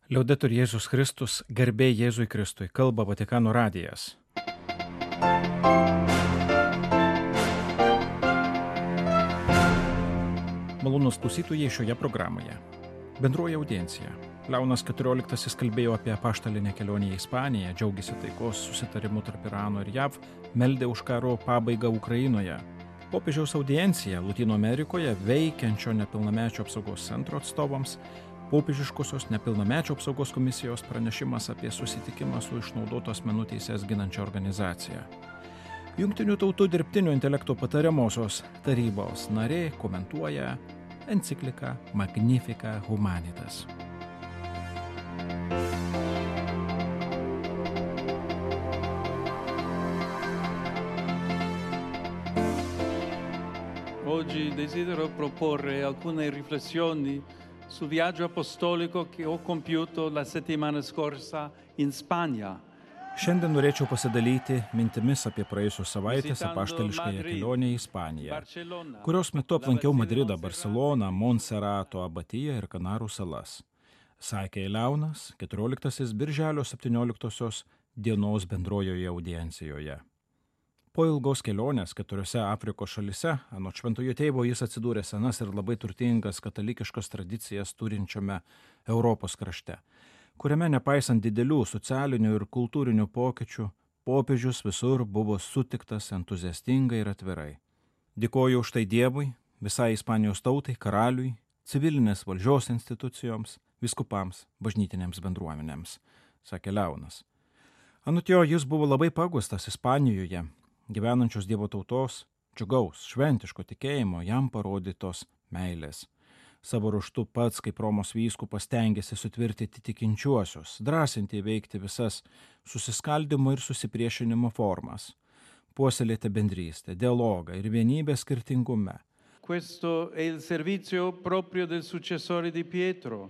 Liaudetur Jėzus Kristus, garbė Jėzui Kristui, kalba Vatikano radijas. Malonūs klausytojai šioje programoje. Bendroji audiencija. Leonas XIV kalbėjo apie apaštalinę kelionę į Ispaniją, džiaugėsi taikos susitarimu tarp Irano ir JAV, meldė už karo pabaigą Ukrainoje. Popiežiaus audiencija Lotynų Amerikoje veikiančio nepilnamečio apsaugos centro atstovams, popiežiškosios nepilnamečio apsaugos komisijos pranešimas apie susitikimą su išnaudotos asmenų teises ginančia organizacija. Jungtinių tautų dirbtinio intelekto patariamosios tarybos narė komentuoja encikliką Magnificat Humanitas. Oggi desidero proporre alcune riflessioni sul viaggio apostolico che ho compiuto la settimana scorsa in Spagna. Šiandien norėčiau pasidalyti mintimis apie praėjusios savaitės apaštališkąją kelionę į Ispaniją, kurios metu aplankiau Madridą, Barceloną, Monserrato abatiją ir Kanarų salas. Sakė Leonas XIV birželio 17 dienos bendrojoje audiencijoje. Po ilgos kelionės 4 Afrikos šalyse, anot šventojo tėvo, jis atsidūrė senas ir labai turtingas katalikiškas tradicijas turinčiame Europos krašte, kuriame nepaisant didelių socialinių ir kultūrinių pokyčių, popiežius visur buvo sutiktas entuziastingai ir atvirai. Dėkoju už tai Dievui, visai Ispanijos tautai, karaliui, civilinės valdžios institucijoms, vyskupams, bažnytinėms bendruomenėms, sakė Leonas. Anot jo, jis buvo labai pagustas Ispanijoje, gyvenančios Dievo tautos, džiugaus, šventiško tikėjimo, jam parodytos meilės. Savo ruožtu pats, kaip Romos vyskupas, stengiasi sutvirtinti tikinčiuosius, drąsinti įveikti visas susiskaldimo ir susipriešinimo formas, puoselėti bendrystę, dialogą ir vienybę skirtingume. Questo è il servizio proprio del successore di Pietro.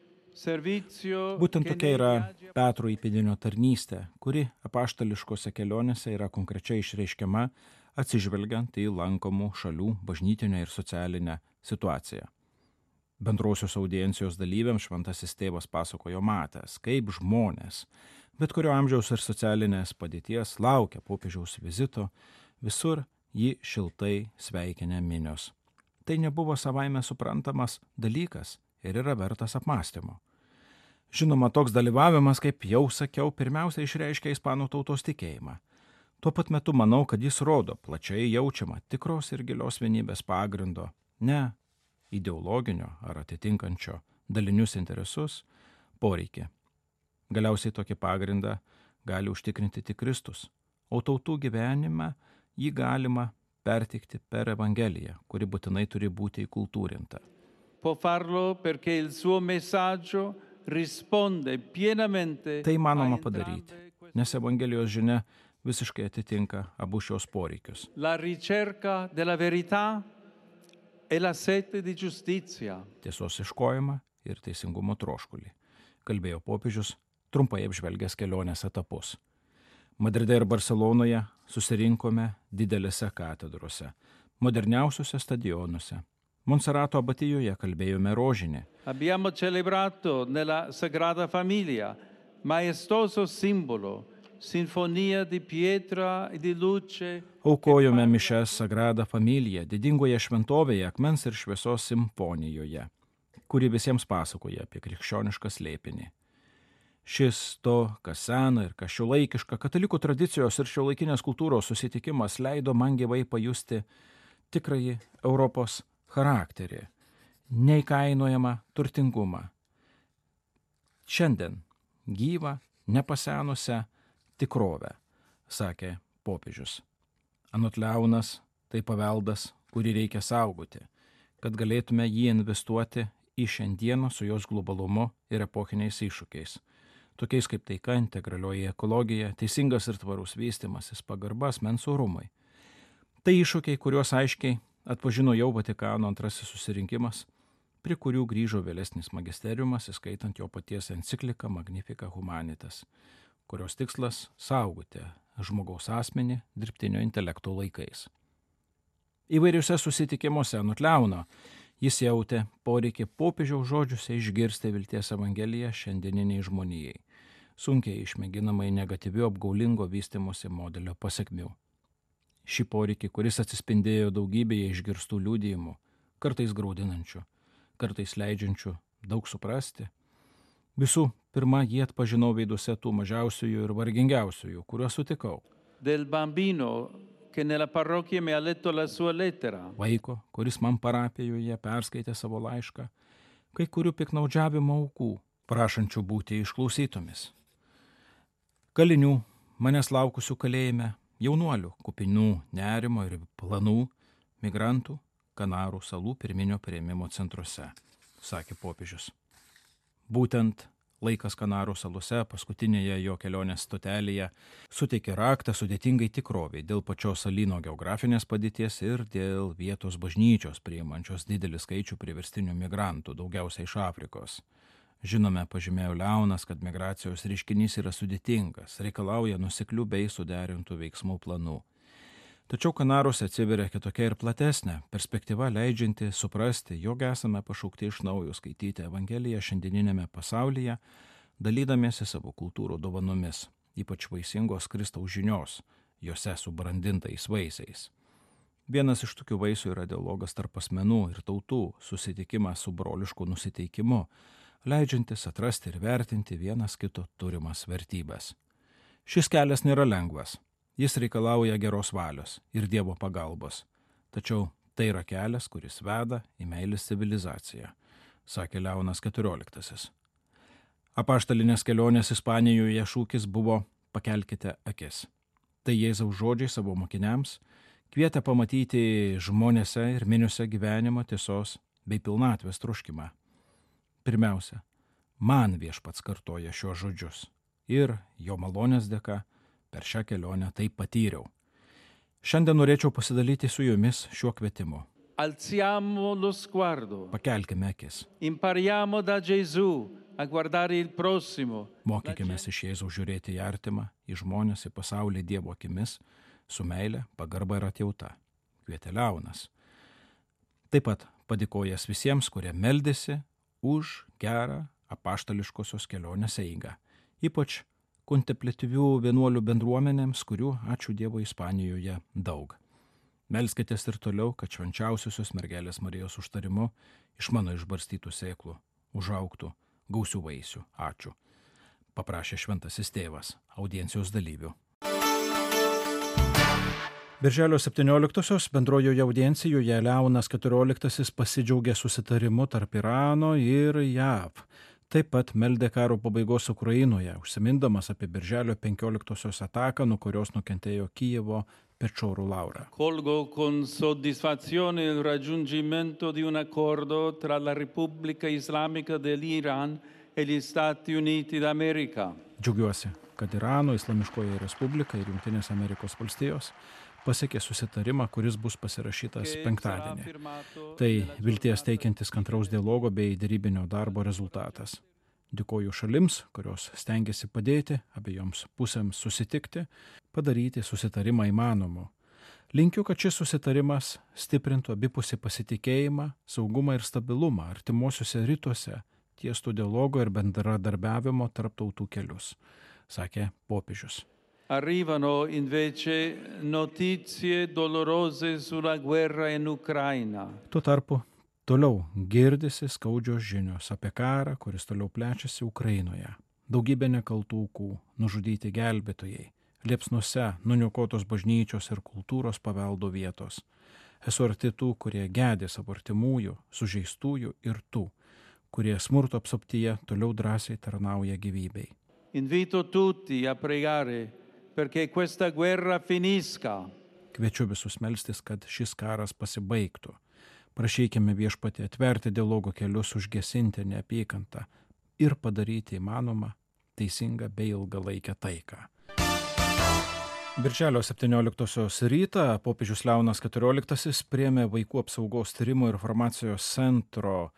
Būtent tokia yra Petro įpėdinio tarnystė, kuri apaštališkose kelionėse yra konkrečiai išreiškiama atsižvelgiant į lankomų šalių bažnytinę ir socialinę situaciją. Bendrosios audiencijos dalyviams šventasis tėvas pasakojo matęs, kaip žmonės, bet kurio amžiaus ir socialinės padėties laukia popiežiaus vizito, visur jį šiltai sveikinę minios. Tai nebuvo savaime suprantamas dalykas ir yra vertas apmąstymo. Žinoma, toks dalyvavimas, kaip jau sakiau, pirmiausia išreiškia ispanų tautos tikėjimą. Tuo pat metu manau, kad jis rodo plačiai jaučiamą tikros ir gilios vienybės pagrindo, ne ideologinio ar atitinkančio dalinius interesus poreikį. Galiausiai tokį pagrindą gali užtikrinti tik Kristus, o tautų gyvenime jį galima perteikti per Evangeliją, kuri būtinai turi būti įkultūrinta. Può farlo perché il suo messaggio risponde pienamente. Tai įmanoma padaryti, nes Evangelijos žinia visiškai atitinka abu šios poreikius. La ricerca della verità e la sete di giustizia. Tiesos ieškojimą ir teisingumo troškulį, kalbėjo popiežius, trumpai apžvelgęs kelionės etapus. Madride ir Barcelonoje susirinkome didelėse katedrose, moderniausiuose stadionuose. Monserrato abatijoje kalbėjome rožinį. Abbiamo celebrato nella Sagrada Famiglia, maestoso simbolo, sinfonia di pietra e di luce. Aukojome mišias Sagrada Familia, didingoje šventovėje akmens ir šviesos simfonijoje, kuri visiems pasakoja apie krikščionišką slėpinį. Šis to, kas sena ir kas šiuolaikiška katalikų tradicijos ir šiuolaikinės kultūros susitikimas leido man gyvai pajusti tikrąjį Europos charakterį, neįkainojamą turtingumą. Šiandien gyvą, nepasenusią tikrovę, sakė popiežius. Anot Leonas, tai paveldas, kurį reikia saugoti, kad galėtume jį investuoti į šiandieną su jos globalumu ir epochiniais iššūkiais, tokiais kaip taika, integralioji ekologija, teisingas ir tvarus vystymasis, pagarba asmens orumui. Tai iššūkiai, kuriuos aiškiai atpažino jau Vatikano antrasis susirinkimas, prie kurių grįžo vėlesnis magisteriumas, įskaitant jo paties encikliką Magnificat Humanitas, kurios tikslas saugoti žmogaus asmenį dirbtinio intelekto laikais. Įvairiuose susitikimuose anot Leono Jis jautė poreikį popiežiaus žodžiuose išgirsti vilties evangeliją šiandieniniai žmonijai, sunkiai išmėginamai negatyvių apgaulingo vystimosi modelio pasekmių. Šį poreikį, kuris atsispindėjo daugybėje išgirstų liudijimų, kartais graudinančių, kartais leidžiančių daug suprasti. Visų pirma, jį atpažinau veiduose tų mažiausiųjų ir vargingiausiųjų, kuriuos sutikau. Del bambino che nella parrocchia mi ha letto la sua lettera. Vaiko, kuris man parapijoje perskaitė savo laišką, kai kurių piknaudžiavimo aukų, prašančių būti išklausytomis. Kalinių, manęs laukusių kalėjime, jaunuolių, kupinų nerimo ir planų, migrantų, Kanarų salų pirminio priėmimo centruose, sakė popiežius. Būtent laikas Kanarų salose, paskutinėje jo kelionės stotelėje, suteikė raktą sudėtingai tikroviai dėl pačios salyno geografinės padėties ir dėl vietos bažnyčios priimančios didelį skaičių priverstinių migrantų, daugiausiai iš Afrikos. Žinome, pažymėjo Leonas, kad migracijos reiškinys yra sudėtingas, reikalauja nuoseklių bei suderintų veiksmų planų. Tačiau Kanaruose atsiveria kitokia ir platesnė perspektyva, leidžianti suprasti, jog esame pašaukti iš naujo skaityti Evangeliją šiandieninėme pasaulyje, dalydamiesi savo kultūrų dovanomis, ypač vaisingos Kristaus žinios, jose subrandintais vaisiais. Vienas iš tokių vaisių yra dialogas tarp asmenų ir tautų, susitikimas su brolišku nusiteikimu, leidžiantis atrasti ir vertinti vienas kito turimas vertybės. Šis kelias nėra lengvas. Jis reikalauja geros valios ir Dievo pagalbos. Tačiau tai yra kelias, kuris veda į meilės civilizaciją, sakė Leonas XIV. Apaštalinės kelionės Ispanijoje šūkis buvo pakelkite akis. Tai Jėzaus žodžiai savo mokiniams kvietė pamatyti žmonėse ir miniuose gyvenimo tiesos bei pilnatvės troškimą. Pirmiausia, man Viešpats kartoja šiuos žodžius ir jo malonės dėka per šią kelionę tai patyriau. Šiandien norėčiau pasidalyti su jumis šiuo kvietimu. Alziamo lo sguardo. Pakelkime akis. Impariamo da Gesù a guardare il prossimo. Mokykimės iš Jėzaus žiūrėti į artimą, į žmonės, į pasaulį Dievo akimis, su meile, pagarba ir atjauta. Kvietė Leonas. Taip pat padėkojęs visiems, kurie meldėsi už gerą apaštališkosios kelionės eigą. Ypač kontempliatyvių vienuolių bendruomenėms, kurių, ačiū Dievui, Ispanijoje daug. Melskitės ir toliau, kad švenčiausiosios mergelės Marijos užtarimu iš mano išbarstytų sėklų užaugtų gausių vaisių. Ačiū. Paprašė šventasis tėvas audiencijos dalyvių. Birželio 17-osios bendrojoje audiencijoje Leonas XIV pasidžiaugė susitarimu tarp Irano ir JAV. Taip pat meldė karo pabaigos Ukrainoje, užsimindamas apie Birželio 15-osios ataką, nuo kurios nukentėjo Kijevo Pečorų Laura. Colgo con soddisfazione il raggiungimento di un accordo tra la Repubblica Islamica dell'Iran e gli Stati Uniti d'America. Džiaugiuosi, kad Irano Islamiškoji Respublika ir Jungtinės Amerikos valstijos pasiekė susitarimą, kuris bus pasirašytas penktadienį. Tai vilties teikiantis kantraus dialogo bei derybinio darbo rezultatas. Dėkoju šalims, kurios stengiasi padėti abiejoms pusėms susitikti, padaryti susitarimą įmanomu. Linkiu, kad šis susitarimas stiprintų abipusį pasitikėjimą, saugumą ir stabilumą artimuosiuose rytuose, tiestų dialogo ir bendradarbiavimo tarp tautų kelius, sakė popiežius. Arrivano invece notizie dolorose sulla guerra in Ucraina. Tuo tarpu toliau girdisi skaudžios žinios apie karą, kuris toliau plečiasi Ukrainoje. Daugybė nekaltų aukų, nužudyti gelbėtojai, liepsnuose nuniokotos bažnyčios ir kultūros paveldo vietos. Esu arti tų, kurie gedi savo artimųjų, sužeistųjų ir tų, kurie smurto apsuptyje toliau drąsiai tarnauja gyvybei. Invito tutti a pregare perché questa guerra finisca. Kviečiu visus melstis, kad šis karas pasibaigtų. Prašykime Viešpatį atverti dialogo kelius, užgesinti neapykantą ir padaryti įmanomą teisingą bei ilgalaikę taiką. Birželio 17-osios rytą popiežius Leonas XIV priėmė Vaikų apsaugos tyrimo ir informacijos centro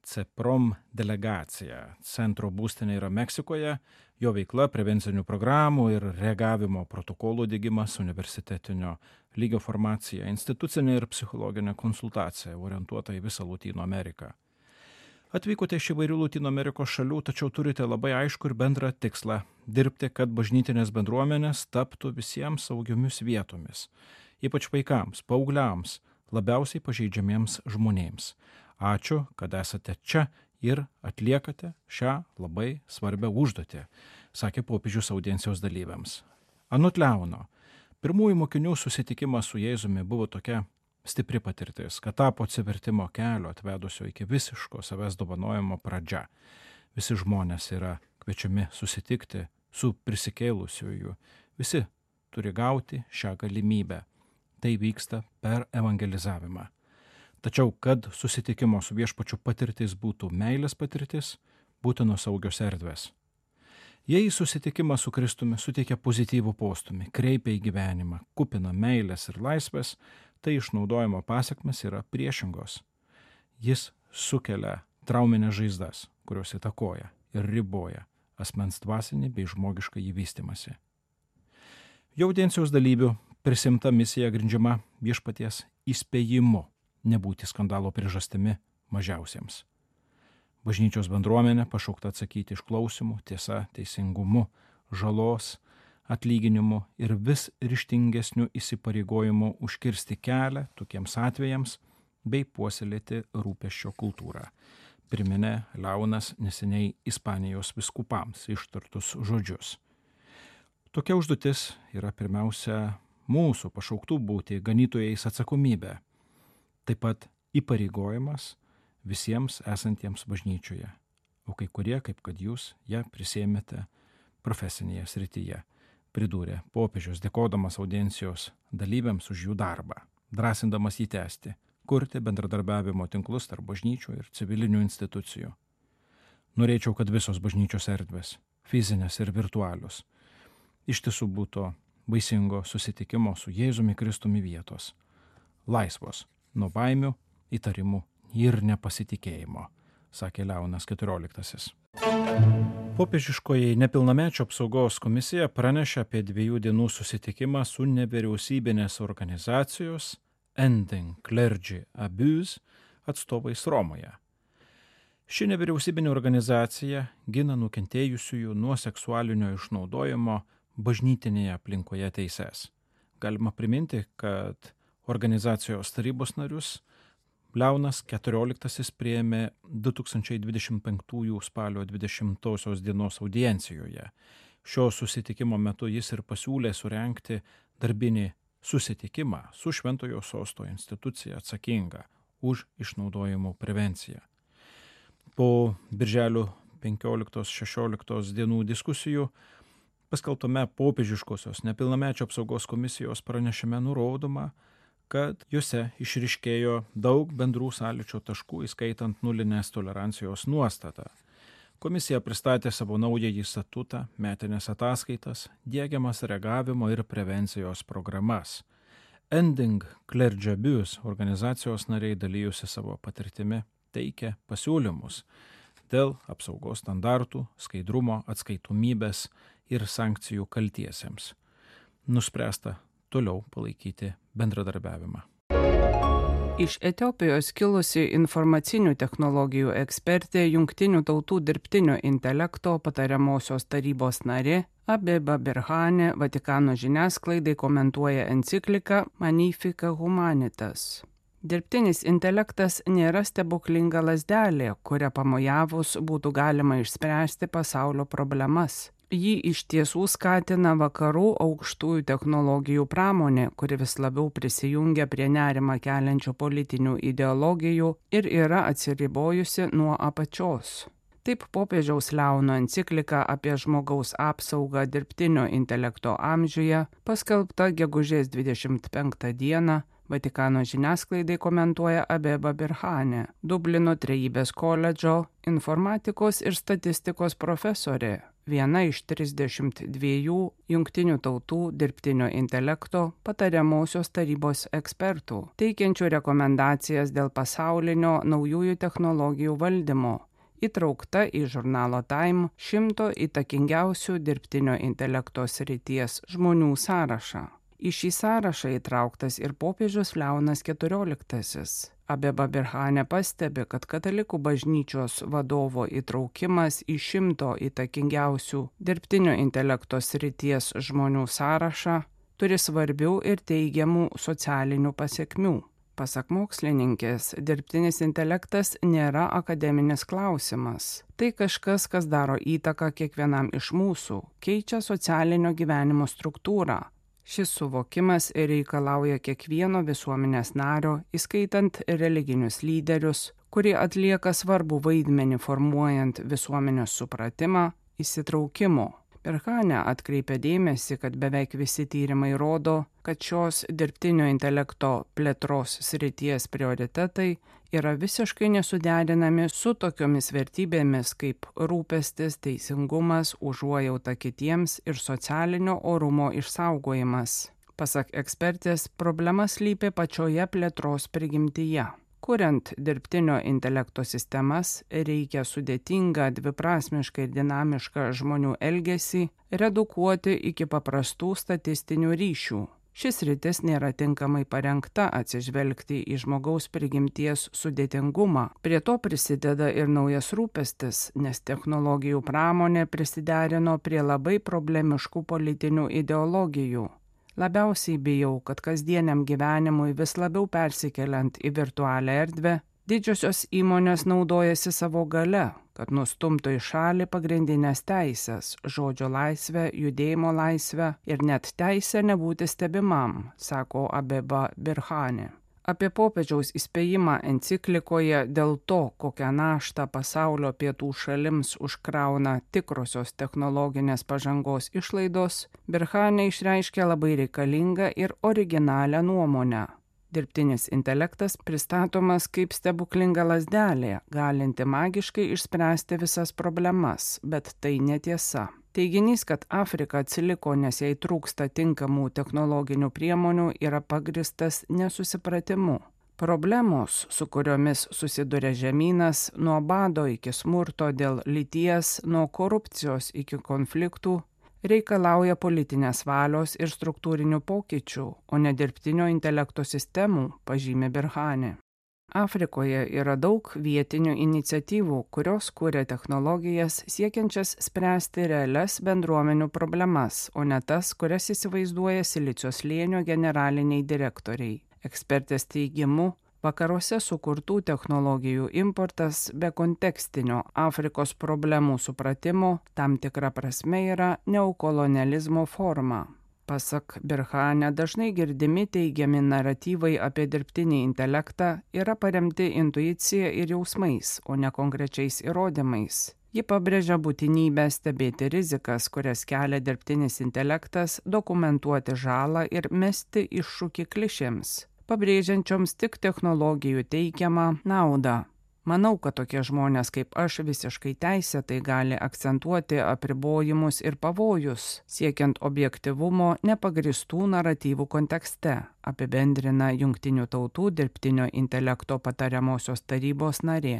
CEPROM delegacija. Centro būstinė yra Meksikoje, jo veikla, prevencinių programų ir reagavimo protokolų diegimas, universitetinio lygio formacija, institucinė ir psichologinė konsultacija orientuota į visą Lotynų Ameriką. Atvykote iš įvairių Lotynų Amerikos šalių, tačiau turite labai aišku ir bendrą tikslą – dirbti, kad bažnytinės bendruomenės taptų visiems saugiomis vietomis, ypač vaikams, paaugliams, labiausiai pažeidžiamiems žmonėms. Ačiū, kad esate čia ir atliekate šią labai svarbią užduotį, sakė popiežius audiencijos dalyviams. Anot Leono, pirmųjų mokinių susitikimas su Jėzumi buvo tokia stipri patirtis, kad tapo atsivertimo kelio atvedusio iki visiško savęs dovanojimo pradžia. Visi žmonės yra kviečiami susitikti su prisikėlusiuoju. Visi turi gauti šią galimybę. Tai vyksta per evangelizavimą. Tačiau, kad susitikimo su viešpačiu patirtis būtų meilės patirtis, būtinos saugios erdvės. Jei susitikimas su Kristumi suteikia pozityvų postumį, kreipia į gyvenimą, kupina meilės ir laisvės, tai išnaudojimo pasekmes yra priešingos. Jis sukelia trauminės žaizdas, kurios įtakoja ir riboja asmens dvasinį bei žmogišką įvystymąsi. Jo audiencijos dalyvių prisimta misija grindžiama viešpaties įspėjimu nebūti skandalo priežastimi mažiausiems. Bažnyčios bendruomenė pašaukta atsakyti išklausimu, tiesa, teisingumu, žalos, atlyginimu ir vis ryžtingesniu įsipareigojimu užkirsti kelią tokiems atvejams bei puoselėti rūpesčio kultūrą, priminė Leonas neseniai Ispanijos vyskupams ištartus žodžius. Tokia užduotis yra pirmiausia mūsų pašauktų būti ganytojais atsakomybė, taip pat įpareigojimas visiems esantiems bažnyčioje, o kai kurie, kaip kad jūs, ją prisėmėte profesinėje srityje, pridūrė popiežius, dėkodamas audiencijos dalyviams už jų darbą, drąsindamas jį tęsti, kurti bendradarbiavimo tinklus tarp bažnyčių ir civilinių institucijų. Norėčiau, kad visos bažnyčios erdvės, fizinės ir virtualios, iš tiesų būtų vaisingo susitikimo su Jėzumi Kristumi vietos, laisvos nuo baimių, įtarimų ir nepasitikėjimo, sakė Leonas XIV. Popiežiškoji nepilnamečių apsaugos komisija pranešė apie 2 dienų susitikimą su nevyriausybinės organizacijos Ending Clergy Abuse atstovais Romoje. Ši nevyriausybinė organizacija gina nukentėjusiųjų nuo seksualinio išnaudojimo bažnytinėje aplinkoje teises. Galima priminti, kad organizacijos tarybos narius Leonas XIV priėmė 2025 spalio 20 dienos audiencijoje. Šio susitikimo metu jis ir pasiūlė surengti darbinį susitikimą su Šventojo Sosto institucija atsakinga už išnaudojimo prevenciją. Po birželio 15-16 dienų diskusijų paskelbtame popiežiškosios nepilnamečių apsaugos komisijos pranešime nurodoma, kad juose išryškėjo daug bendrų sąlyčio taškų, įskaitant nulinės tolerancijos nuostatą. Komisija pristatė savo naująjį statutą, metinės ataskaitas, diegiamas reagavimo ir prevencijos programas. Ending Clergy Abuse organizacijos nariai dalyjosi savo patirtimi, teikė pasiūlymus dėl apsaugos standartų, skaidrumo, atskaitomybės ir sankcijų kaltiesiems. Nuspręsta toliau palaikyti bendradarbiavimą. Iš Etiopijos kilusi informacinių technologijų ekspertė Jungtinių tautų dirbtinio intelekto patariamosios tarybos narė Abeba Birhane Vatikano žiniasklaidai komentuoja encikliką Magnificat Humanitas. Dirbtinis intelektas nėra stebuklinga lazdelė, kuria pamojavus būtų galima išspręsti pasaulio problemas. Jį iš tiesų skatina vakarų aukštųjų technologijų pramonė, kuri vis labiau prisijungia prie nerimą keliančių politinių ideologijų ir yra atsiribojusi nuo apačios. Taip popiežiaus Leono enciklika apie žmogaus apsaugą dirbtinio intelekto amžiuje, paskelbta gegužės 25 dieną, Vatikano žiniasklaidai komentuoja Abeba Birhane, Dublino Trejybės koledžo informatikos ir statistikos profesorė, viena iš 32 Jungtinių tautų dirbtinio intelekto patariamosios tarybos ekspertų, teikiančių rekomendacijas dėl pasaulinio naujųjų technologijų valdymo, įtraukta į žurnalo Time 100 įtakingiausių dirbtinio intelekto srities žmonių sąrašą. Į šį sąrašą įtrauktas ir popiežius Leonas XIV. Abeba Birhane pastebi, kad katalikų bažnyčios vadovo įtraukimas į 100 įtakingiausių dirbtinio intelekto srities žmonių sąrašą turi svarbių ir teigiamų socialinių pasekmių. Pasak mokslininkės, dirbtinis intelektas nėra akademinis klausimas. Tai kažkas, kas daro įtaką kiekvienam iš mūsų, keičia socialinio gyvenimo struktūrą. Šis suvokimas reikalauja kiekvieno visuomenės nario, įskaitant religinius lyderius, kurie atlieka svarbų vaidmenį formuojant visuomenės supratimą, įsitraukimo. Birhane atkreipia dėmesį, kad beveik visi tyrimai rodo, kad šios dirbtinio intelekto plėtros srities prioritetai yra visiškai nesuderinami su tokiomis vertybėmis kaip rūpestis, teisingumas, užuojauta kitiems ir socialinio orumo išsaugojimas. Pasak ekspertės, problema slypi pačioje plėtros prigimtyje. Kuriant dirbtinio intelekto sistemas, reikia sudėtingą, dviprasmišką ir dinamišką žmonių elgesį redukuoti iki paprastų statistinių ryšių. Šis sritis nėra tinkamai parengta atsižvelgti į žmogaus prigimties sudėtingumą. Prie to prisideda ir naujas rūpestis, nes technologijų pramonė prisiderino prie labai problemiškų politinių ideologijų. Labiausiai bijau, kad kasdieniam gyvenimui vis labiau persikeliant į virtualią erdvę, didžiosios įmonės naudojasi savo gale, kad nustumtų į šalį pagrindinės teisės – žodžio laisvę, judėjimo laisvę ir net teisę nebūti stebimam, sako Abeba Birhane. Apie popiežiaus įspėjimą enciklikoje dėl to, kokią naštą pasaulio pietų šalims užkrauna tikrosios technologinės pažangos išlaidos, Birhane išreiškė labai reikalingą ir originalią nuomonę. Dirbtinis intelektas pristatomas kaip stebuklinga lazdelė, galinti magiškai išspręsti visas problemas, bet tai netiesa. Teiginys, kad Afrika atsiliko, nes jai trūksta tinkamų technologinių priemonių, yra pagristas nesusipratimu. Problemos, su kuriomis susiduria žemynas, nuo bado iki smurto dėl lyties, nuo korupcijos iki konfliktų, reikalauja politinės valios ir struktūrinių pokyčių, o ne dirbtinio intelekto sistemų, pažymė Birhane. Afrikoje yra daug vietinių iniciatyvų, kurios kuria technologijas siekiančias spręsti realias bendruomenių problemas, o ne tas, kurias įsivaizduoja Silicio slėnio generaliniai direktoriai. Ekspertės teigimu, vakaruose sukurtų technologijų importas be kontekstinio Afrikos problemų supratimo tam tikra prasme yra neokolonializmo forma. Pasak Birhane, dažnai girdimi teigiami naratyvai apie dirbtinį intelektą yra paremti intuicija ir jausmais, o ne konkrečiais įrodymais. Ji pabrėžia būtinybę stebėti rizikas, kurias kelia dirbtinis intelektas, dokumentuoti žalą ir mesti iššūkį klišėms, pabrėžiančioms tik technologijų teikiamą naudą. Manau, kad tokie žmonės kaip aš visiškai teisėtai gali akcentuoti apribojimus ir pavojus, siekiant objektyvumo nepagristų naratyvų kontekste, apibendrina Jungtinių tautų dirbtinio intelekto patariamosios tarybos narė.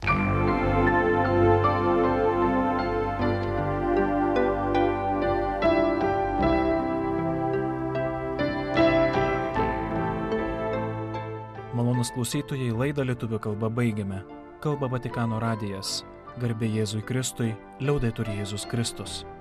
Malonūs klausytojai, laidą lietuvių kalba baigiame. Kalba Vatikano radijas. Garbė Jėzui Kristui, liaudetur Jėzus Kristus.